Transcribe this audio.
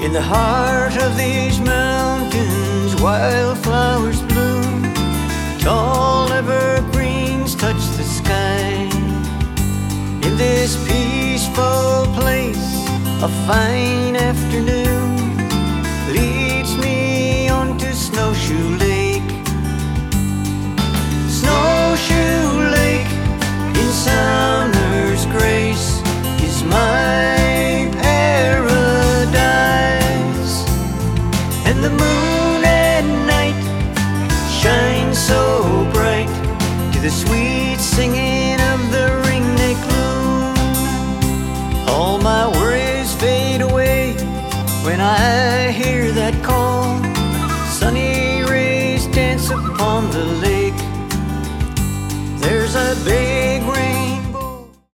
In the heart of these mountains, wildflowers bloom. Tall evergreens touch the sky. In this peaceful place, a fine afternoon leads me onto Snowshoe Lake. Snowshoe Lake in summer's grace is my paradise. And the moon at night shines so bright to the sweet singing of the ringneck loon. All my worries fade away when I hear that call. Sunny rays dance upon the lake.